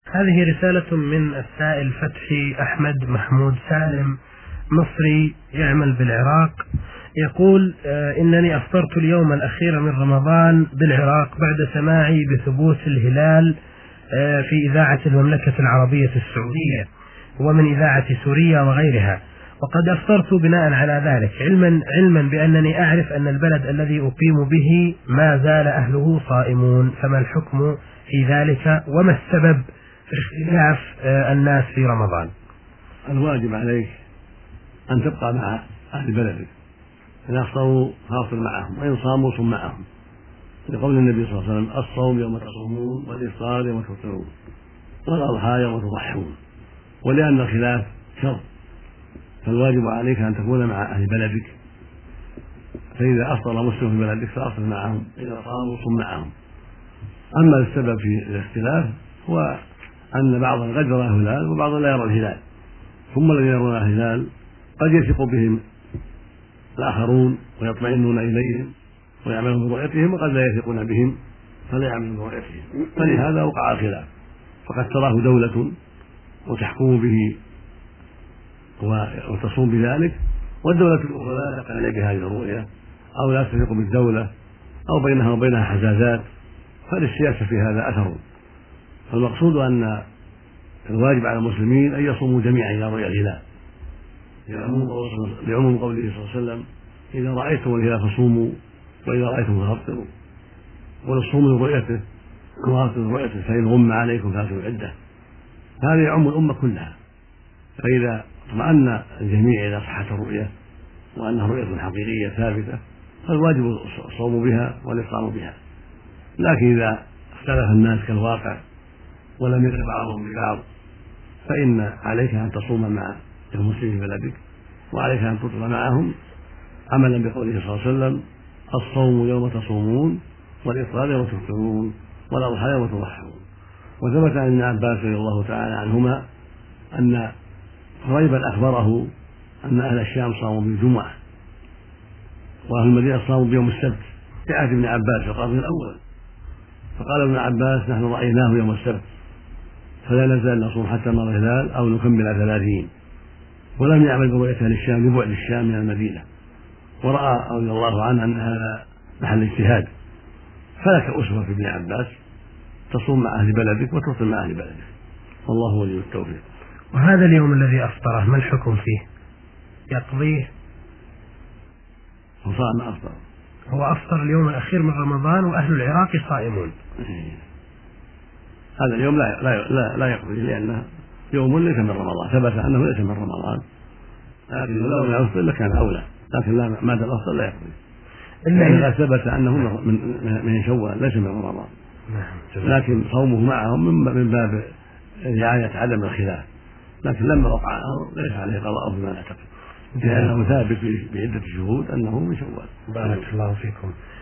هذه رسالة من السائل فتحي أحمد محمود سالم، مصري يعمل بالعراق، يقول: إنني أفطرت اليوم الأخير من رمضان بالعراق بعد سماعي بثبوت الهلال في إذاعة المملكة العربية السعودية ومن إذاعة سوريا وغيرها، وقد أفطرت بناء على ذلك علما بأنني أعرف أن البلد الذي أقيم به ما زال أهله صائمون، فما الحكم في ذلك وما السبب في اختلاف الناس في رمضان؟ الواجب عليك أن تبقى مع أهل بلدك، إن أفطروا فافطر معهم، وإن صاموا صم معهم، لقول النبي صلى الله عليه وسلم: الصوم يوم تصومون والإفطار يوم تفطرون والأضحى يوم تضحون. ولأن الخلاف شر فالواجب عليك أن تكون مع أهل بلدك، فإذا أفطر مسلم في بلدك فأفطر معهم، إذا صاموا صم معهم. أما السبب في الاختلاف هو أن بعضا قد يرى الهلال وبعضا لا يرى الهلال، ثم الذين يرون الهلال قد يثق بهم الآخرون ويطمئنون إليهم ويعملون برؤيتهم، وقد لا يثقون بهم فلا يعملون برؤيتهم، فلهذا وقع الخلاف. فقد تراه دولة وتحكم به وتصوم بذلك، والدولة الأخرى لا تقنع بهذه الرؤية أو لا تثق بالدولة أو بينها وبينها حزازات، فللسياسة في هذا أثر. فالمقصود أن الواجب على المسلمين أن يصوموا جميعا إلى رؤيا الهلال، لعموم قوله صلى الله عليه وسلم: إذا رأيتم الهلال فصوموا وإذا رأيتم فأفطروا، وللصوم لرؤيته وأفطروا لرؤيته، فإن غم عليكم فأتوا العدة. هذا يعم الأمة كلها، فإذا اطمأن الجميع إلى صحة الرؤية وأنها رؤية حقيقية ثابتة فالواجب الصوم بها والإفطار بها. لكن إذا اختلف الناس كالواقع ولم يدر بعضهم ببعض فإن عليك أن تصوم مع المسلمين في بلدك، وعليك أن تفطر معهم عملا بقوله صلى الله عليه وسلم: الصوم يوم تصومون والإفطار يوم تفطرون والأضحى يوم تضحون. وثبت عن ابن عباس رضي الله تعالى عنهما أن قريبا أخبره أن أهل الشام صاموا بالجمعة وأهل المدينة صاموا بيوم السبت في عهد ابن عباس في القرن الأول، فقال ابن عباس: نحن رأيناه يوم السبت فلا نزال نصوم حتى نرى الهلال أو نكمل 30. ولم يعمل برؤية أهل الشام لبعد الشام من المدينة، ورأى رضي الله عنه أن هذا محل اجتهاد، فلك أسوة في ابن عباس، تصوم مع أهل بلدك وتفطر مع أهل بلدك، والله ولي التوفيق. وهذا اليوم الذي أفطره ما الحكم فيه؟ يقضيه؟ وصام أفطر، هو أفطر اليوم الأخير من رمضان وأهل العراق صائمون. هذا اليوم لا يقضي، لأنه يوم ليس من رمضان، ثبت أنه ليس من رمضان، لكن لو لم يفطر لكان أولى، لكن ما دام أفطر لا يقضي، لأنه ثبت أنه من شوال ليس من رمضان. لكن صومه معهم من باب رعاية عدم الخلاف، لكن لما وقع الأمر ليس عليه قضاء بما نعتقد، لأنه ثابت بعدة شهود أنه من شوال. بارك الله فيكم.